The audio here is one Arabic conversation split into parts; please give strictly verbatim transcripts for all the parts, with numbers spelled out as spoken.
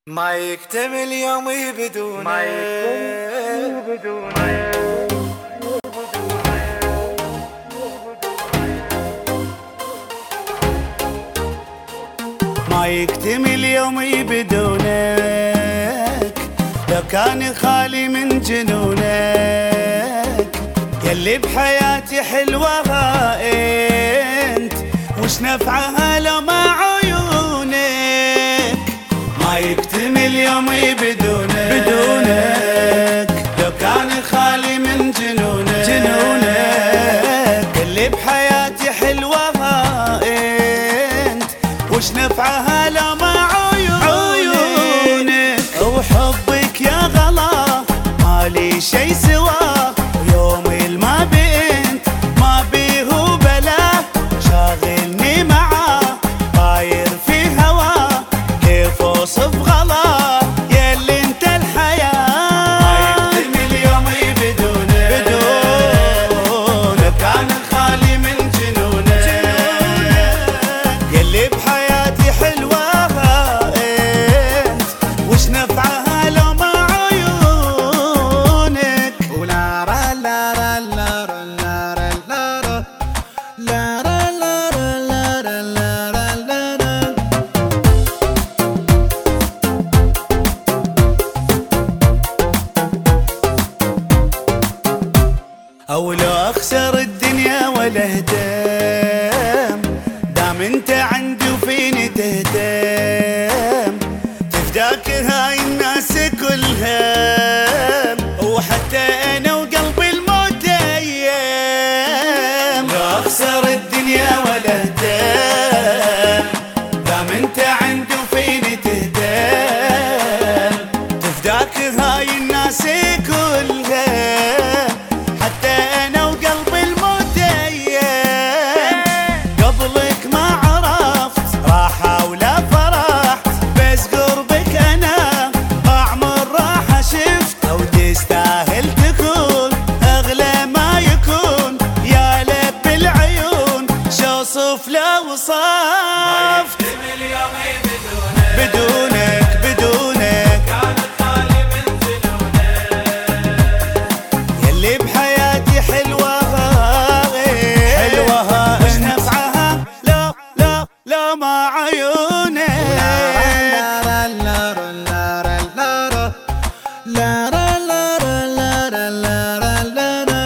ما يكتمل يومي بدونك، ما يكتمل بدونك. ما يكتمل يومي بدونك، لو كان خالي من جنونك. يلي بحياتي حلوة انت، وش نفعها لو مع عيونك؟ ما يكتمل يومي بدونك بدونك لو كان خالي من جنونك جنونك. يلي بحياتي حلوة انت، وش نفعها لو مع عيونك؟ وحبك يا غلا مالي شي سواه، ويومي الما بنت ما بيه بلا، شاغلني معاه طاير في هواه، كيف اوصف غلا يلي انت الحياة. ما يكتمل يومي بدونك بدونك، كان خالي من جنونك يلي بحياتي حلوة انت، وش نفعها لو مع عيونك؟ ولا را لا را لا را لا را لا را لا را لا را لا را لا را. أو لو أخسر الدنيا ولا اهتم، دام انت عندي وفيني تهتم، تفداك هاي الناس كلهم، وحتى انا وقلبي الموت ايام. لو اخسر الدنيا ولا اهتم، دام انت عندي وفيني تهتم، تفداك هاي الناس كلهم، حتى انا وقلبي الموت ايام. قبلك ما عرفت راحة ولا فرح، بس قربك انا اعمر راحة شفت، او تستاهل تكون اغلى ما يكون، يا لب العيون شو صف لو وصفت. ما يكتمل يومي بدونك بدونك بدونك كان خالي من جنونك. يلي بحياتي حلوة حلوة، وش نفعها لو لو لو مع عيونك؟ لا لا لا لا لا لا لا لا لا لا.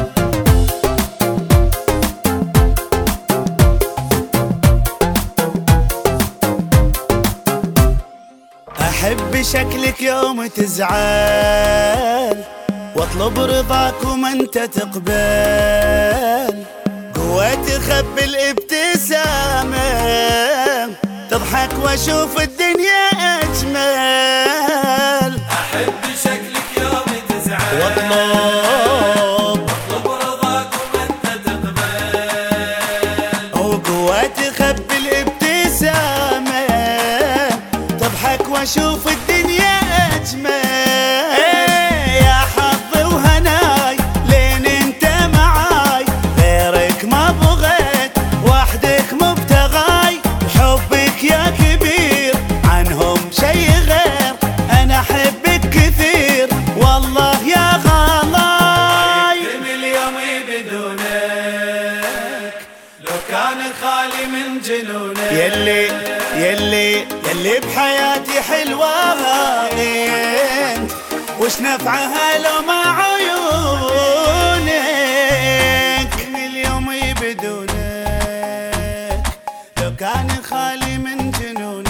أحب شكلك يوم تزعل، واطلب رضاك وما انت تقبل، قوة تخبي الابتسامة، تضحك واشوف الدنيا اجمل. أحب شكلك يوم تزعل، واطلب اطلب رضاك وما انت تقبل، وقوة تخبي الابتسامة، تضحك واشوف الدنيا اجمل. يا حظي وهناي لين انت معاي، غيرك ما بغيت وحدك مبتغاي، حبك يا كبير عنهم شي غير، انا احبك كثير والله يا غلاي. يكتمل يومي بدونك، لو كان خالي من جنونك. يلي يلي يلي بحياتي حلوة انت، وش نفعها لو مع عيونك؟ من يومي بدونك، لو كان خالي من جنونك.